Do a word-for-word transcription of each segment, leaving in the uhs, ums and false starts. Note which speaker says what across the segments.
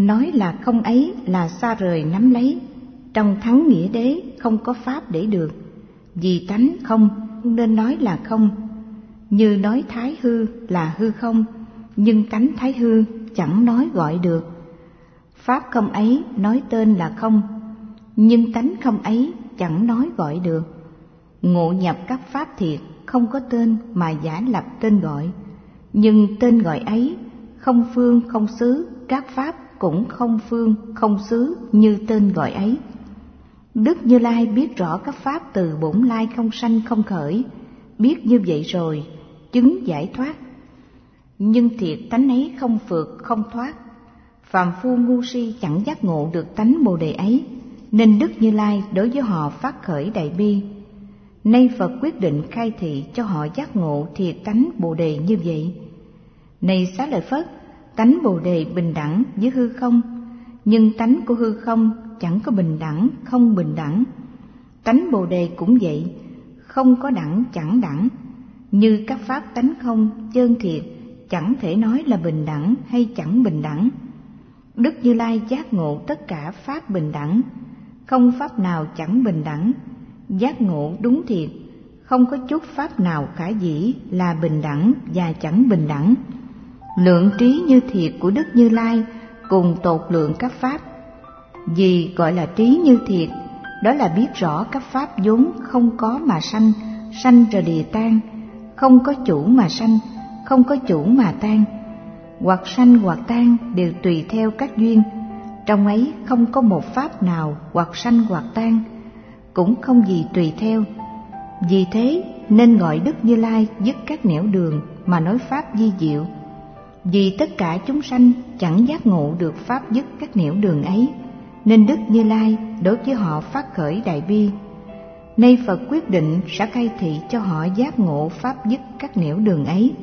Speaker 1: Nói là không ấy là xa rời nắm lấy, trong thắng nghĩa đế không có pháp để được. Vì tánh không nên nói là không, như nói thái hư là hư không, nhưng tánh thái hư chẳng nói gọi được. Pháp không ấy nói tên là không, nhưng tánh không ấy chẳng nói gọi được. Ngộ nhập các pháp thiệt không có tên mà giả lập tên gọi, nhưng tên gọi ấy không phương không xứ, các pháp cũng không phương không xứ như tên gọi ấy. Đức Như Lai biết rõ các pháp từ bổn lai không sanh không khởi, biết như vậy rồi chứng giải thoát. Nhưng thiệt tánh ấy không phượt không thoát, phàm phu ngu si chẳng giác ngộ được tánh Bồ Đề ấy, nên Đức Như Lai đối với họ phát khởi đại bi. Nay Phật quyết định khai thị cho họ giác ngộ thiệt tánh Bồ Đề như vậy. Này Xá Lợi Phất, tánh Bồ Đề bình đẳng với hư không, nhưng tánh của hư không chẳng có bình đẳng không bình đẳng. Tánh Bồ Đề cũng vậy, không có đẳng chẳng đẳng, như các pháp tánh không chân thiệt chẳng thể nói là bình đẳng hay chẳng bình đẳng. Đức Như Lai giác ngộ tất cả pháp bình đẳng, không pháp nào chẳng bình đẳng. Giác ngộ đúng thiệt, không có chút pháp nào khả dĩ là bình đẳng và chẳng bình đẳng. Lượng trí như thiệt của Đức Như Lai cùng tột lượng các pháp. Vì gọi là trí như thiệt, đó là biết rõ các pháp vốn không có mà sanh, sanh rồi lìa tan, không có chủ mà sanh, không có chủ mà tan, hoặc sanh hoặc tan đều tùy theo các duyên. Trong ấy không có một pháp nào hoặc sanh hoặc tan, cũng không gì tùy theo. Vì thế nên gọi Đức Như Lai dứt các nẻo đường mà nói pháp vi diệu. Vì tất cả chúng sanh chẳng giác ngộ được pháp dứt các nẻo đường ấy, nên Đức Như Lai đối với họ phát khởi đại bi. Nay Phật quyết định sẽ khai thị cho họ giác ngộ pháp dứt các nẻo đường ấy.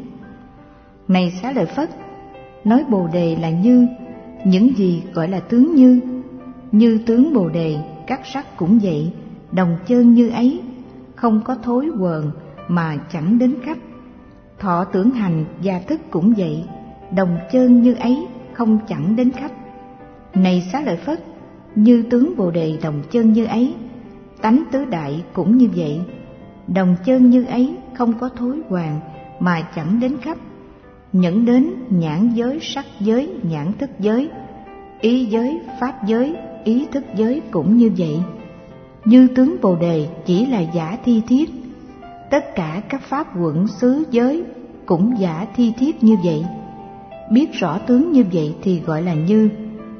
Speaker 1: Này Xá Lợi Phất, nói Bồ Đề là như, những gì gọi là tướng như. Như tướng Bồ Đề, các sắc cũng vậy, đồng chơn như ấy, không có thối quờn mà chẳng đến khắp. Thọ tưởng hành và thức cũng vậy, đồng chơn như ấy, không chẳng đến khắp. Này Xá Lợi Phất, như tướng Bồ Đề đồng chơn như ấy, tánh tứ đại cũng như vậy, đồng chơn như ấy, không có thối hoàn mà chẳng đến khắp. Nhẫn đến nhãn giới, sắc giới, nhãn thức giới, ý giới, pháp giới, ý thức giới cũng như vậy. Như tướng Bồ Đề chỉ là giả thi thiết, tất cả các pháp quẩn xứ giới cũng giả thi thiết như vậy. Biết rõ tướng như vậy thì gọi là như.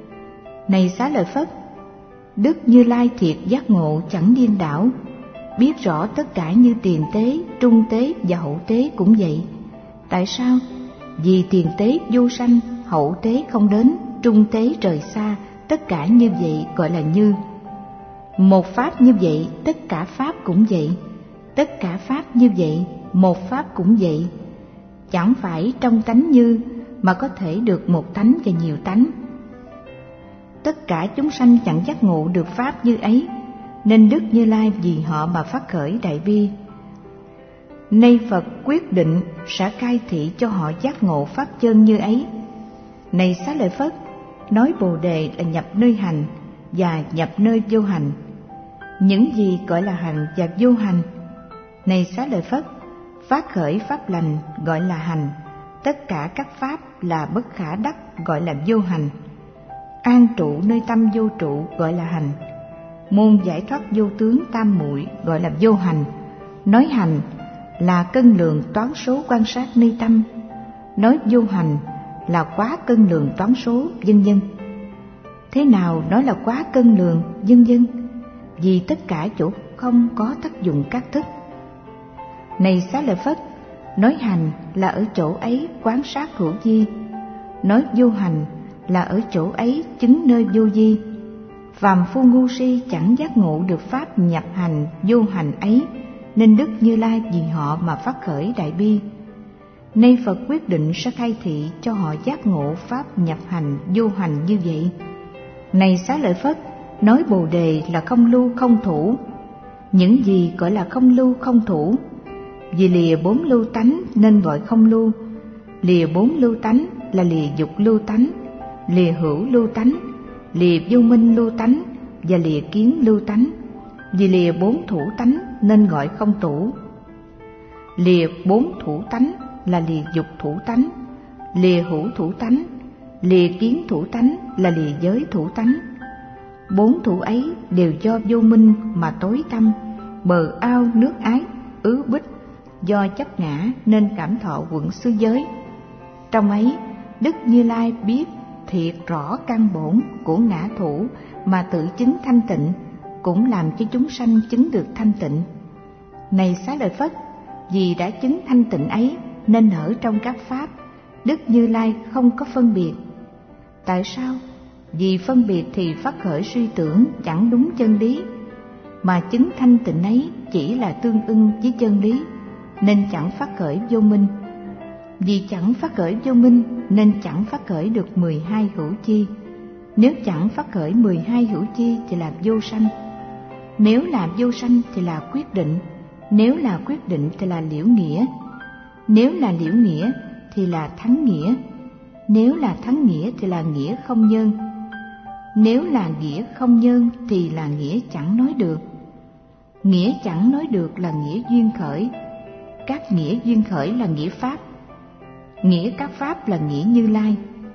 Speaker 1: Này Xá Lợi Phất, Đức Như Lai thiệt giác ngộ chẳng điên đảo, biết rõ tất cả như tiền tế, trung tế và hậu tế cũng vậy. Tại sao? Vì tiền tế vô sanh, hậu tế không đến, trung tế trời xa, tất cả như vậy gọi là như. Một pháp như vậy, tất cả pháp cũng vậy, tất cả pháp như vậy, một pháp cũng vậy. Chẳng phải trong tánh như mà có thể được một tánh và nhiều tánh. Tất cả chúng sanh chẳng giác ngộ được pháp như ấy, nên Đức Như Lai vì họ mà phát khởi đại bi. Nay Phật quyết định sẽ khai thị cho họ giác ngộ pháp chân như ấy. Này Xá Lợi Phất, nói Bồ Đề là nhập nơi hành và nhập nơi vô hành. Những gì gọi là hành và vô hành? Này Xá Lợi Phất, phát khởi pháp lành gọi là hành, tất cả các pháp là bất khả đắc gọi là vô hành. An trụ nơi tâm vô trụ gọi là hành. Môn giải thoát vô tướng tam muội gọi là vô hành. Nói hành là cân lượng toán số quan sát nơi tâm, nói vô hành là quá cân lượng toán số, vân vân. Thế nào nói là quá cân lượng, vân vân? Vì tất cả chỗ không có tác dụng các thức. Này Xá Lợi Phất, nói hành là ở chỗ ấy quán sát hữu vi, nói vô hành là ở chỗ ấy chứng nơi vô vi. Phàm phu ngu si chẳng giác ngộ được pháp nhập hành vô hành ấy, nên Đức Như Lai vì họ mà phát khởi đại bi. Nay Phật quyết định sẽ khai thị cho họ giác ngộ pháp nhập hành vô hành như vậy. Này Xá Lợi Phất, nói Bồ Đề là không lưu không thủ. Những gì gọi là không lưu không thủ? Vì lìa bốn lưu tánh nên gọi không lưu. Lìa bốn lưu tánh là lìa dục lưu tánh, lìa hữu lưu tánh, lìa vô minh lưu tánh và lìa kiến lưu tánh. Vì lìa bốn thủ tánh nên gọi không thủ. Lìa bốn thủ tánh là lìa dục thủ tánh, lìa hữu thủ tánh, lìa kiến thủ tánh là lìa giới thủ tánh. Bốn thủ ấy đều do vô minh mà tối tăm, bờ ao nước ái ứ bích, do chấp ngã nên cảm thọ quẩn xứ giới. Trong ấy, Đức Như Lai biết thiệt rõ căn bổn của ngã thủ mà tự chứng thanh tịnh, cũng làm cho chúng sanh chứng được thanh tịnh. Này Xá Lợi Phất, vì đã chứng thanh tịnh ấy nên ở trong các pháp, Đức Như Lai không có phân biệt. Tại sao? Vì phân biệt thì phát khởi suy tưởng chẳng đúng chân lý, mà chứng thanh tịnh ấy chỉ là tương ưng với chân lý, nên chẳng phát khởi vô minh. Vì chẳng phát khởi vô minh nên chẳng phát khởi được mười hai hữu chi. Nếu chẳng phát khởi mười hai hữu chi thì là vô sanh. Nếu là vô sanh thì là quyết định. Nếu là quyết định thì là liễu nghĩa. Nếu là liễu nghĩa thì là thắng nghĩa. Nếu là thắng nghĩa thì là nghĩa không nhân. Nếu là nghĩa không nhân thì là nghĩa chẳng nói được. Nghĩa chẳng nói được là nghĩa duyên khởi. Các nghĩa duyên khởi là nghĩa pháp. Nghĩa các pháp là nghĩa Như Lai.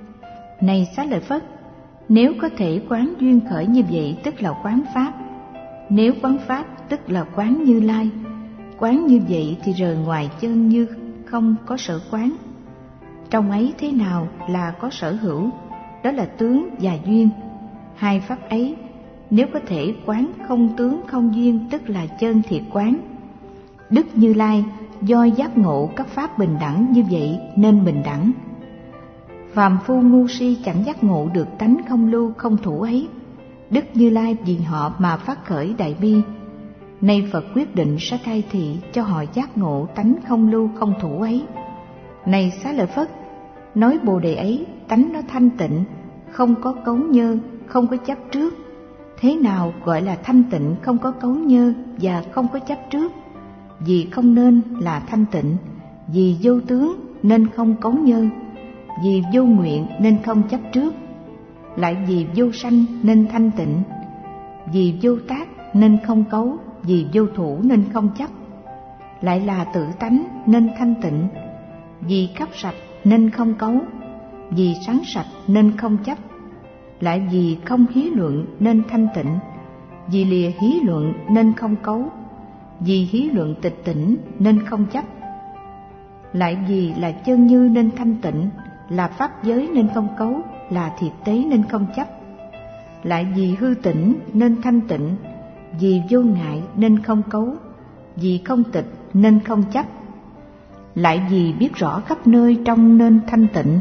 Speaker 1: Này Xá Lợi Phất, nếu có thể quán duyên khởi như vậy tức là quán pháp. Nếu quán pháp tức là quán Như Lai. Quán như vậy thì rời ngoài chân như không có sở quán. Trong ấy thế nào là có sở hữu? Đó là tướng và duyên. Hai pháp ấy nếu có thể quán không tướng không duyên tức là chân thiệt quán. Đức Như Lai do giác ngộ các pháp bình đẳng như vậy nên bình đẳng. Phàm phu ngu si chẳng giác ngộ được tánh không lưu không thủ ấy. Đức Như Lai vì họ mà phát khởi đại bi. Nay Phật quyết định sẽ khai thị cho họ giác ngộ tánh không lưu không thủ ấy. Này Xá Lợi Phất, nói Bồ Đề ấy tánh nó thanh tịnh, không có cấu nhơ, không có chấp trước. Thế nào gọi là thanh tịnh không có cấu nhơ và không có chấp trước? Vì không nên là thanh tịnh, vì vô tướng nên không cấu nhơ, vì vô nguyện nên không chấp trước, lại vì vô sanh nên thanh tịnh, vì vô tác nên không cấu, vì vô thủ nên không chấp, lại là tự tánh nên thanh tịnh, vì khắp sạch nên không cấu, vì sáng sạch nên không chấp, lại vì không hí luận nên thanh tịnh, vì lìa hí luận nên không cấu, vì hí luận tịch tỉnh nên không chấp, lại vì là chân như nên thanh tịnh, là pháp giới nên không cấu, là thiệt tế nên không chấp, lại vì hư tỉnh nên thanh tịnh, vì vô ngại nên không cấu, vì không tịch nên không chấp, lại vì biết rõ khắp nơi trong nên thanh tịnh,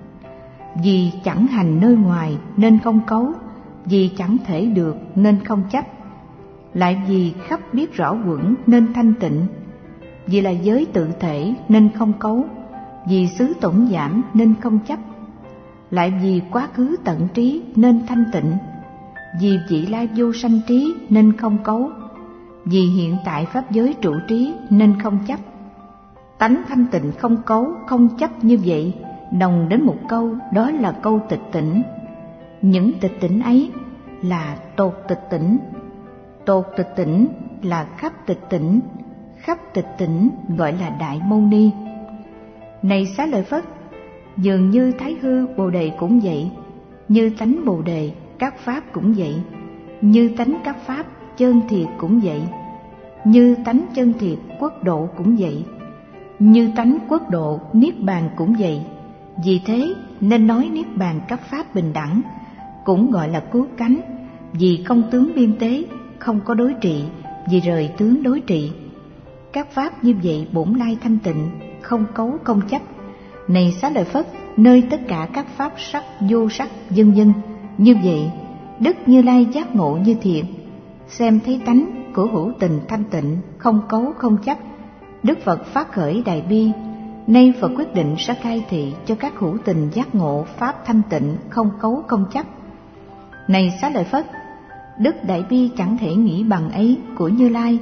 Speaker 1: vì chẳng hành nơi ngoài nên không cấu, vì chẳng thể được nên không chấp, lại vì khắp biết rõ quẩn nên thanh tịnh, vì là giới tự thể nên không cấu, vì xứ tổn giảm nên không chấp, lại vì quá khứ tận trí nên thanh tịnh, vì vị lai vô sanh trí nên không cấu, vì hiện tại pháp giới trụ trí nên không chấp. Tánh thanh tịnh không cấu không chấp như vậy đồng đến một câu, đó là câu tịch tỉnh. Những tịch tỉnh ấy là tột tịch tỉnh. Tột tịch tỉnh là khắp tịch tỉnh, khắp tịch tỉnh gọi là Đại Mâu Ni. Này Xá Lợi Phất, dường như Thái Hư Bồ Đề cũng vậy, như tánh Bồ Đề các pháp cũng vậy, như tánh các pháp chân thiệt cũng vậy, như tánh chân thiệt quốc độ cũng vậy, như tánh quốc độ niết bàn cũng vậy. Vì thế nên nói niết bàn các pháp bình đẳng, cũng gọi là cứu cánh, vì không tướng biên tế, không có đối trị, vì rời tướng đối trị. Các pháp như vậy bổn lai thanh tịnh, không cấu không chấp. Này Xá Lợi Phất, nơi tất cả các pháp sắc vô sắc vân vân như vậy, Đức Như Lai giác ngộ như thiện, xem thấy tánh của hữu tình thanh tịnh, không cấu không chấp. Đức Phật phát khởi đại bi. Nay Phật quyết định sẽ khai thị cho các hữu tình giác ngộ pháp thanh tịnh, không cấu không chấp. Này Xá Lợi Phất, đức đại bi chẳng thể nghĩ bằng ấy của Như Lai,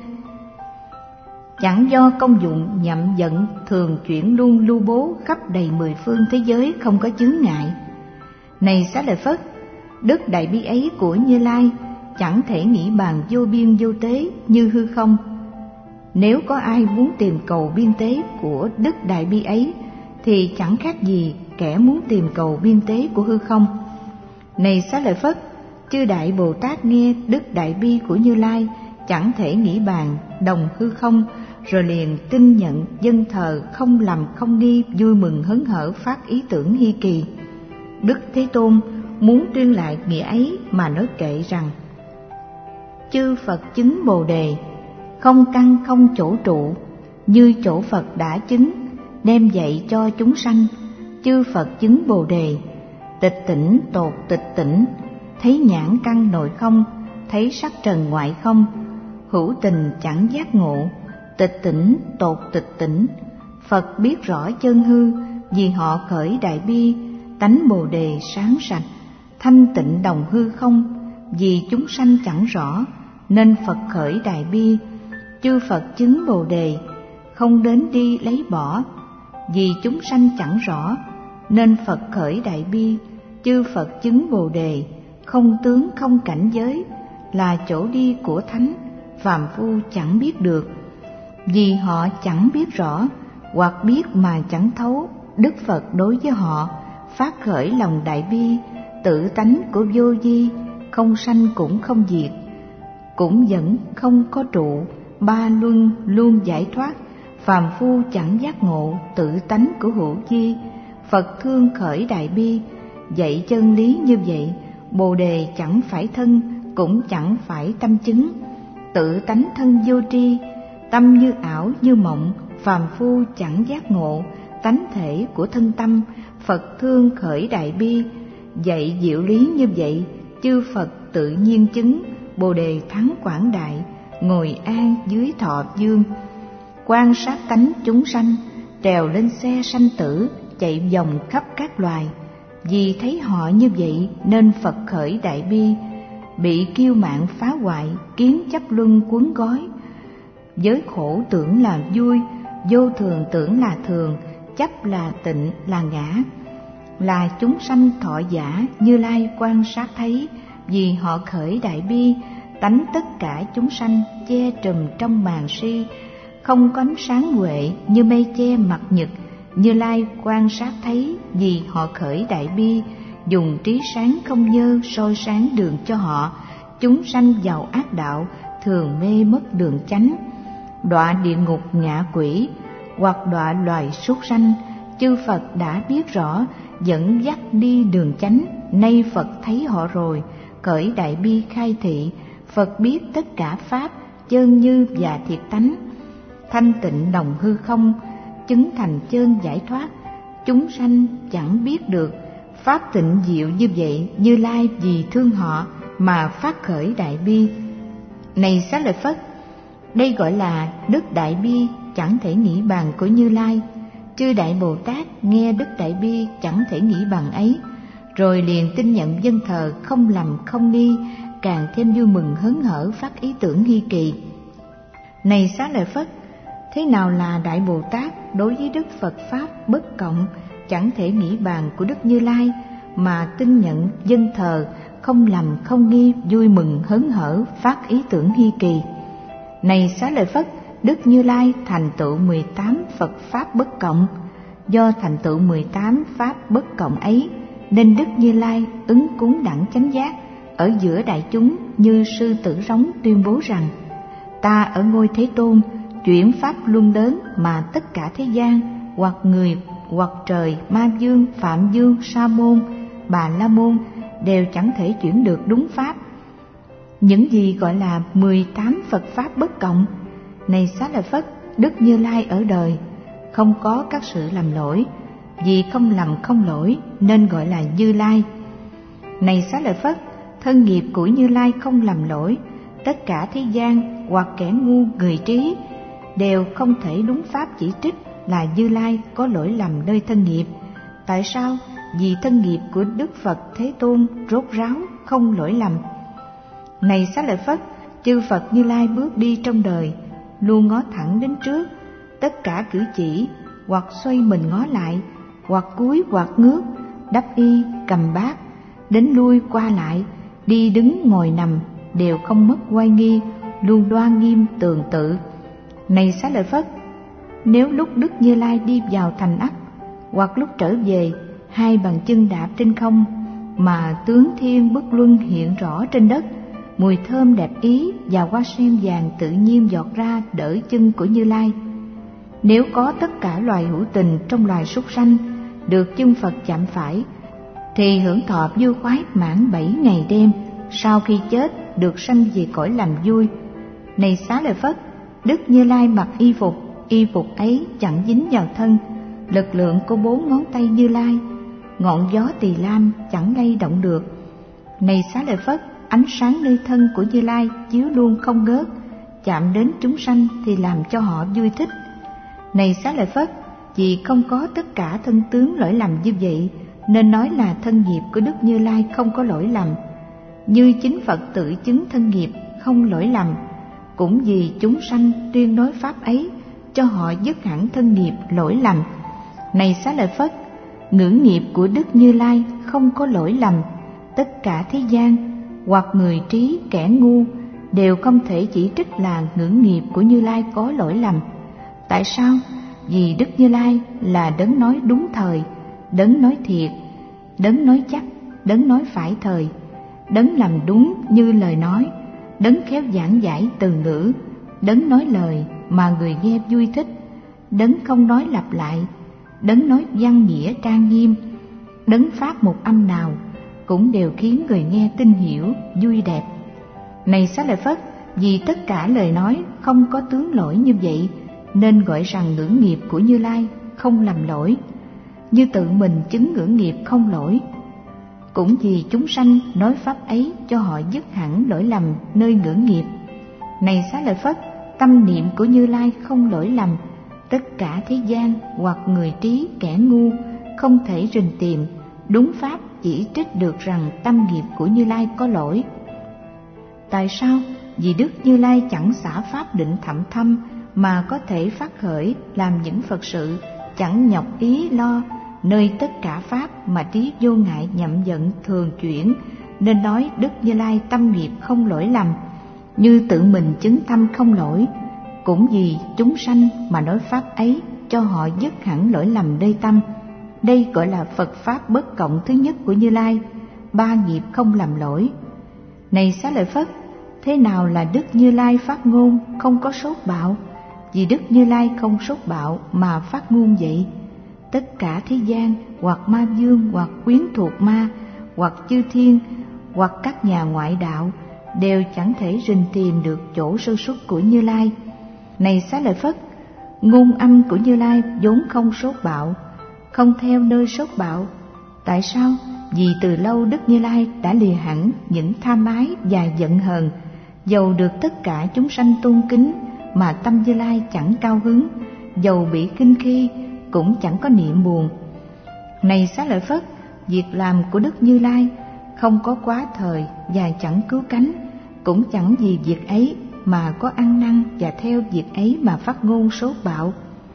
Speaker 1: chẳng do công dụng nhậm giận thường chuyển luôn lưu bố khắp đầy mười phương thế giới không có chướng ngại. Này Xá Lợi Phất, đức đại bi ấy của Như Lai chẳng thể nghĩ bàn vô biên vô tế như hư không. Nếu có ai muốn tìm cầu biên tế của đức đại bi ấy thì chẳng khác gì kẻ muốn tìm cầu biên tế của hư không. Này Xá Lợi Phất, chư đại Bồ Tát nghe đức đại bi của Như Lai chẳng thể nghĩ bàn đồng hư không, rồi liền tin nhận dâng thờ, không lầm không nghi, vui mừng hớn hở, phát ý tưởng hy kỳ. Đức Thế Tôn muốn tuyên lại nghĩa ấy mà nói kệ rằng: chư Phật chứng Bồ Đề, không căn không chỗ trụ, như chỗ Phật đã chứng, đem dạy cho chúng sanh. Chư Phật chứng Bồ Đề, tịch tỉnh tột tịch tỉnh, thấy nhãn căn nội không, thấy sắc trần ngoại không, hữu tình chẳng giác ngộ, tịch tỉnh tột tịch tỉnh. Phật biết rõ chân hư, vì họ khởi đại bi, tánh Bồ Đề sáng sạch, thanh tịnh đồng hư không. Vì chúng sanh chẳng rõ, nên Phật khởi đại bi. Chư Phật chứng Bồ Đề, không đến đi lấy bỏ. Vì chúng sanh chẳng rõ, nên Phật khởi đại bi. Chư Phật chứng Bồ Đề, không tướng không cảnh giới, là chỗ đi của thánh, phàm phu chẳng biết được. Vì họ chẳng biết rõ, hoặc biết mà chẳng thấu, Đức Phật đối với họ phát khởi lòng đại bi, tự tánh của vô vi, không sanh cũng không diệt, cũng vẫn không có trụ, ba luân luôn giải thoát. Phàm phu chẳng giác ngộ tự tánh của hữu vi. Phật thương khởi đại bi, dạy chân lý như vậy. Bồ Đề chẳng phải thân, cũng chẳng phải tâm chứng, tự tánh thân vô tri, tâm như ảo như mộng. Phàm phu chẳng giác ngộ tánh thể của thân tâm. Phật thương khởi đại bi, dạy diệu lý như vậy. Chư Phật tự nhiên chứng, Bồ Đề thắng quảng đại, ngồi an dưới thọ dương. Quan sát tánh chúng sanh, trèo lên xe sanh tử, chạy vòng khắp các loài. Vì thấy họ như vậy nên Phật khởi đại bi, bị kiêu mạn phá hoại, kiến chấp luân cuốn gói. Giới khổ tưởng là vui, vô thường tưởng là thường, chấp là tịnh là ngã. Là chúng sanh thọ giả, Như Lai quan sát thấy. Vì họ khởi đại bi, tánh tất cả chúng sanh che trùm trong màn si, không có ánh sáng huệ như mây che mặt nhật. Như Lai quan sát thấy. Vì họ khởi đại bi, dùng trí sáng không nhơ soi sáng đường cho họ. Chúng sanh vào ác đạo, thường mê mất đường chánh, đọa địa ngục ngạ quỷ, hoặc đọa loài súc sanh. Chư Phật đã biết rõ, dẫn dắt đi đường chánh. Nay Phật thấy họ rồi, khởi đại bi khai thị. Phật biết tất cả pháp, chơn như và thiệt tánh, thanh tịnh đồng hư không, chứng thành chơn giải thoát. Chúng sanh chẳng biết được pháp tịnh diệu như vậy. Như Lai vì thương họ mà phát khởi đại bi. Này Xá Lợi Phất, đây gọi là đức đại bi chẳng thể nghĩ bàn của Như Lai. Chư đại Bồ Tát nghe đức đại bi chẳng thể nghĩ bàn ấy, rồi liền tin nhận dâng thờ, không lầm không nghi, càng thêm vui mừng hớn hở, phát ý tưởng hy kỳ. Này Xá Lợi Phất, thế nào là đại Bồ Tát đối với đức Phật pháp bất cộng, chẳng thể nghĩ bàn của Đức Như Lai, mà tin nhận dâng thờ, không lầm không nghi, vui mừng hớn hở, phát ý tưởng hy kỳ. Này Xá Lợi Phất, Đức Như Lai thành tựu mười tám Phật pháp bất cộng. Do thành tựu mười tám pháp bất cộng ấy, nên Đức Như Lai ứng cúng đẳng chánh giác ở giữa đại chúng, như sư tử rống tuyên bố rằng: ta ở ngôi Thế Tôn chuyển pháp luân lớn, mà tất cả thế gian, hoặc người hoặc trời, ma dương, phạm dương, sa môn, bà la môn đều chẳng thể chuyển được đúng pháp. Những gì gọi là mười tám Phật pháp bất cộng? Này Xá Lợi Phất, Đức Như Lai ở đời không có các sự làm lỗi, vì không lầm không lỗi nên gọi là Như Lai. Này Xá Lợi Phất, thân nghiệp của Như Lai không làm lỗi. Tất cả thế gian hoặc kẻ ngu người trí đều không thể đúng pháp chỉ trích là Như Lai có lỗi lầm nơi thân nghiệp. Tại sao? Vì thân nghiệp của Đức Phật Thế Tôn rốt ráo, không lỗi lầm. Này Xá Lợi Phất, chư Phật Như Lai bước đi trong đời luôn ngó thẳng đến trước. Tất cả cử chỉ hoặc xoay mình ngó lại, hoặc cúi hoặc ngước, đắp y, cầm bát, đến lui qua lại, đi đứng ngồi nằm đều không mất oai nghi, luôn đoan nghiêm tường tự. Này Xá Lợi Phất, nếu lúc Đức Như Lai đi vào thành ắt, hoặc lúc trở về, hai bàn chân đạp trên không, mà tướng thiên bất luân hiện rõ trên đất, mùi thơm đẹp ý và hoa sen vàng tự nhiên giọt ra đỡ chân của Như Lai. Nếu có tất cả loài hữu tình trong loài súc sanh được chân Phật chạm phải, thì hưởng thọ vui khoái mãn bảy ngày đêm, sau khi chết được sanh về cõi làm vui. Này Xá Lợi Phất, Đức Như Lai mặc y phục, y phục ấy chẳng dính vào thân, lực lượng của bốn ngón tay Như Lai, ngọn gió tỳ lam chẳng lay động được. Này Xá Lợi Phất, ánh sáng nơi thân của Như Lai chiếu luôn không ngớt, chạm đến chúng sanh thì làm cho họ vui thích. Này Xá Lợi Phất, vì không có tất cả thân tướng lỗi lầm như vậy, nên nói là thân nghiệp của Đức Như Lai không có lỗi lầm. Như chính Phật tự chứng thân nghiệp không lỗi lầm, cũng vì chúng sanh tuyên nói pháp ấy, cho họ dứt hẳn thân nghiệp lỗi lầm. Này Xá Lợi Phất, ngưỡng nghiệp của Đức Như Lai không có lỗi lầm. Tất cả thế gian, hoặc người trí kẻ ngu, đều không thể chỉ trích là ngưỡng nghiệp của Như Lai có lỗi lầm. Tại sao? Vì Đức Như Lai là đấng nói đúng thời, đấng nói thiệt, đấng nói chắc, đấng nói phải thời, đấng làm đúng như lời nói, đấng khéo giảng giải từ ngữ, đấng nói lời mà người nghe vui thích, đấng không nói lặp lại, đấng nói văn nghĩa trang nghiêm, đấng phát một âm nào cũng đều khiến người nghe tin hiểu, vui đẹp. Này Xá Lợi Phất, vì tất cả lời nói không có tướng lỗi như vậy, nên gọi rằng ngưỡng nghiệp của Như Lai không làm lỗi, như tự mình chứng ngưỡng nghiệp không lỗi. Cũng vì chúng sanh nói pháp ấy cho họ dứt hẳn lỗi lầm nơi ngưỡng nghiệp. Này Xá Lợi Phất, tâm niệm của Như Lai không lỗi lầm. Tất cả thế gian hoặc người trí kẻ ngu không thể rình tìm đúng pháp chỉ trích được rằng tâm nghiệp của Như Lai có lỗi. Tại sao? Vì Đức Như Lai chẳng xả pháp định thậm thâm mà có thể phát khởi làm những Phật sự, chẳng nhọc ý lo nơi tất cả pháp mà trí vô ngại nhậm giận thường chuyển, nên nói Đức Như Lai tâm nghiệp không lỗi lầm, như tự mình chứng tâm không lỗi. Cũng vì chúng sanh mà nói pháp ấy cho họ dứt hẳn lỗi lầm nơi tâm. Đây gọi là Phật pháp bất cộng thứ nhất của Như Lai, ba nghiệp không làm lỗi. Này Xá Lợi Phất, thế nào là Đức Như Lai phát ngôn không có sốt bạo? Vì Đức Như Lai không sốt bạo mà phát ngôn vậy. Tất cả thế gian hoặc ma dương hoặc quyến thuộc ma hoặc chư thiên hoặc các nhà ngoại đạo đều chẳng thể rình tìm được chỗ sơ xuất của Như Lai. Này Xá Lợi Phất, ngôn âm của Như Lai vốn không sốt bạo, không theo nơi sốt bạo. Tại sao? Vì từ lâu Đức Như Lai đã lìa hẳn những tham ái và giận hờn, dầu được tất cả chúng sanh tôn kính mà tâm Như Lai chẳng cao hứng, dầu bị kinh khi cũng chẳng có niệm buồn. Này Xá Lợi Phất, việc làm của Đức Như Lai không có quá thời và chẳng cứu cánh, cũng chẳng vì việc ấy mà có ăn năn và theo việc ấy mà phát ngôn sốt bạo.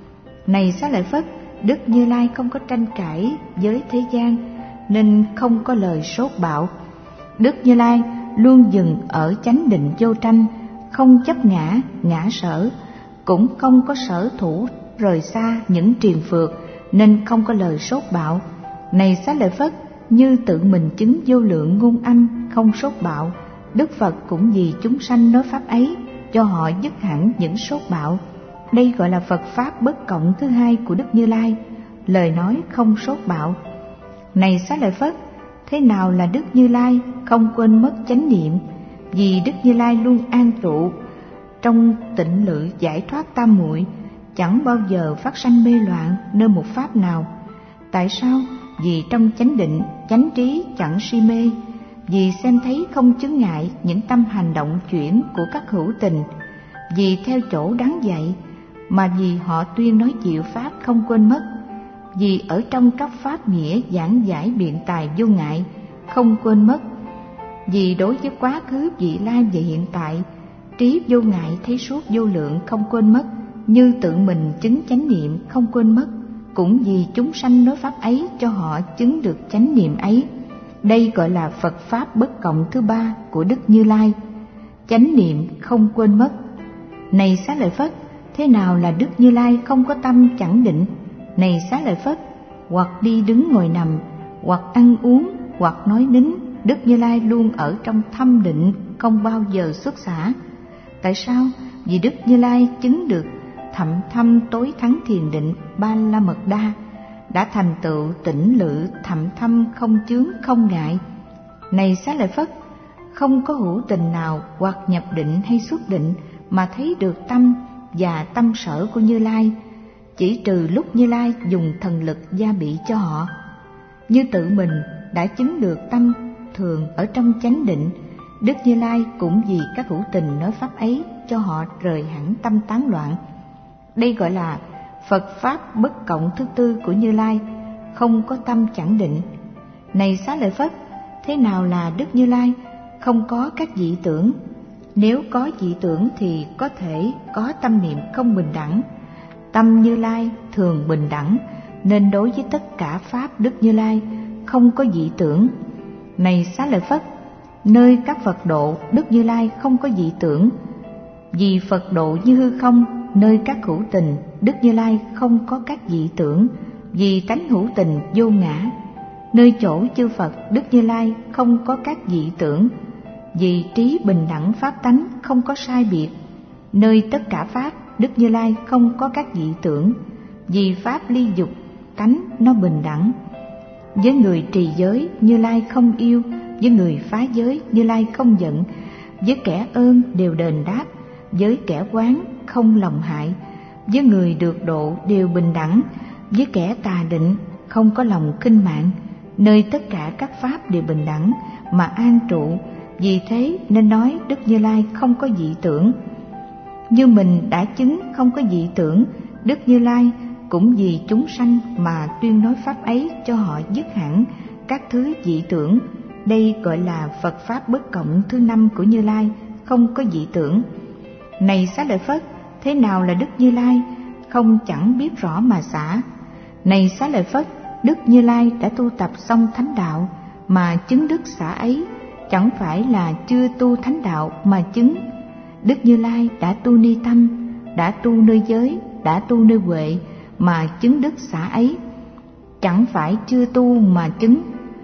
Speaker 1: Này Xá Lợi Phất, Đức Như Lai không có tranh cãi với thế gian, nên không có lời sốt bạo. Đức Như Lai luôn dừng ở chánh định vô tranh, không chấp ngã, ngã sở, cũng không có sở thủ rời xa những triền phược, nên không có lời sốt bạo. Này Xá Lợi Phất, như tự mình chứng vô lượng ngôn âm không sốt bạo, Đức Phật cũng vì chúng sanh nói pháp ấy cho họ dứt hẳn những sốt bạo. Đây gọi là Phật pháp bất cộng thứ hai của Đức Như Lai, lời nói không sốt bạo. Này Xá Lợi Phất, thế nào là Đức Như Lai không quên mất chánh niệm? Vì Đức Như Lai luôn an trụ trong tịnh lự giải thoát tam muội, chẳng bao giờ phát sanh mê loạn nơi một pháp nào. Tại sao? Vì trong chánh định, chánh trí chẳng si mê, vì xem thấy không chướng ngại những tâm hành động chuyển của các hữu tình, vì theo chỗ đáng dạy, mà vì họ tuyên nói diệu pháp không quên mất, vì ở trong các pháp nghĩa giảng giải biện tài vô ngại không quên mất, vì đối với quá khứ vị lai và hiện tại, trí vô ngại thấy suốt vô lượng không quên mất, như tự mình chứng chánh niệm không quên mất, cũng vì chúng sanh nói pháp ấy cho họ chứng được chánh niệm ấy. Đây gọi là Phật Pháp bất cộng thứ ba của Đức Như Lai, chánh niệm không quên mất. Này Xá Lợi Phất, thế nào là Đức Như Lai không có tâm chẳng định? Này Xá Lợi Phất, hoặc đi đứng ngồi nằm, hoặc ăn uống, hoặc nói nín, Đức Như Lai luôn ở trong thâm định, không bao giờ xuất xả. Tại sao? Vì Đức Như Lai chứng được thậm thâm tối thắng thiền định Ba La Mật Đa, đã thành tựu tĩnh lự thậm thâm không chướng không ngại. Này Xá Lợi Phất, không có hữu tình nào hoặc nhập định hay xuất định mà thấy được tâm và tâm sở của Như Lai, chỉ trừ lúc Như Lai dùng thần lực gia bị cho họ. Như tự mình đã chứng được tâm thường ở trong chánh định, Đức Như Lai cũng vì các hữu tình nói pháp ấy cho họ rời hẳn tâm tán loạn. Đây gọi là Phật Pháp bất cộng thứ tư của Như Lai, không có tâm chẳng định. Này Xá Lợi Phất, thế nào là Đức Như Lai không có các dị tưởng? Nếu có dị tưởng thì có thể có tâm niệm không bình đẳng. Tâm Như Lai thường bình đẳng, nên đối với tất cả Pháp Đức Như Lai không có dị tưởng. Này Xá Lợi Phất, nơi các Phật độ Đức Như Lai không có dị tưởng. Vì Phật độ như hư không, nơi các hữu tình Đức Như Lai không có các dị tưởng. Vì tánh hữu tình vô ngã, nơi chỗ chư Phật Đức Như Lai không có các dị tưởng. Vì trí bình đẳng pháp tánh không có sai biệt, nơi tất cả Pháp Đức Như Lai không có các dị tưởng. Vì Pháp ly dục tánh nó bình đẳng. Với người trì giới Như Lai không yêu, với người phá giới Như Lai không giận. Với kẻ ơn đều đền đáp, với kẻ oán không lòng hại. Với người được độ đều bình đẳng, với kẻ tà định không có lòng khinh mạng. Nơi tất cả các Pháp đều bình đẳng mà an trụ. Vì thế nên nói Đức Như Lai không có dị tưởng. Như mình đã chứng không có dị tưởng, Đức Như Lai cũng vì chúng sanh mà tuyên nói pháp ấy cho họ dứt hẳn các thứ dị tưởng. Đây gọi là Phật Pháp bất cộng thứ năm của Như Lai, không có dị tưởng. Này Xá Lợi Phất, thế nào là Đức Như Lai không chẳng biết rõ mà xả? Này Xá Lợi Phất, Đức Như Lai đã tu tập xong thánh đạo mà chứng đức xả ấy, chẳng phải là chưa tu thánh đạo mà chứng. Đức Như Lai đã tu ni tâm, đã tu nơi giới, đã tu nơi huệ mà chứng đức xả ấy, chẳng phải chưa tu mà chứng.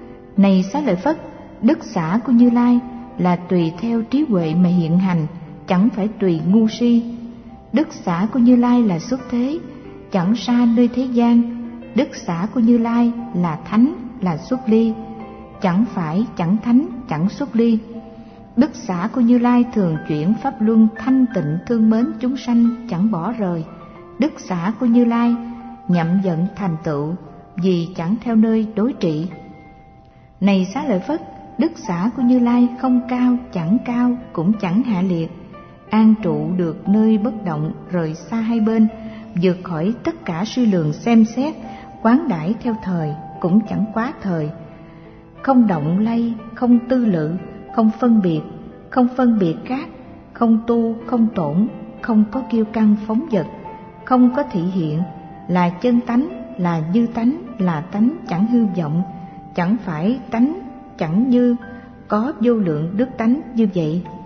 Speaker 1: Này Xá Lợi Phất, đức xả của Như Lai là tùy theo trí huệ mà hiện hành, chẳng phải tùy ngu si. Đức xả của Như Lai là xuất thế, chẳng xa nơi thế gian. Đức xả của Như Lai là thánh, là xuất ly, chẳng phải chẳng thánh, chẳng xuất ly. Đức xả của Như Lai thường chuyển pháp luân thanh tịnh thương mến chúng sanh, chẳng bỏ rời. Đức xả của Như Lai nhậm giận thành tựu, vì chẳng theo nơi đối trị. Này Xá Lợi Phất, đức xả của Như Lai không cao, chẳng cao, cũng chẳng hạ liệt, an trụ được nơi bất động, rời xa hai bên, vượt khỏi tất cả suy lường xem xét, quán đãi theo thời, cũng chẳng quá thời. Không động lay, không tư lự, không phân biệt, không phân biệt khác, không tu, không tổn, không có kiêu căng phóng dật, không có thị hiện, là chân tánh, là như tánh, là tánh chẳng hư vọng, chẳng phải tánh, chẳng như, có vô lượng đức tánh như vậy.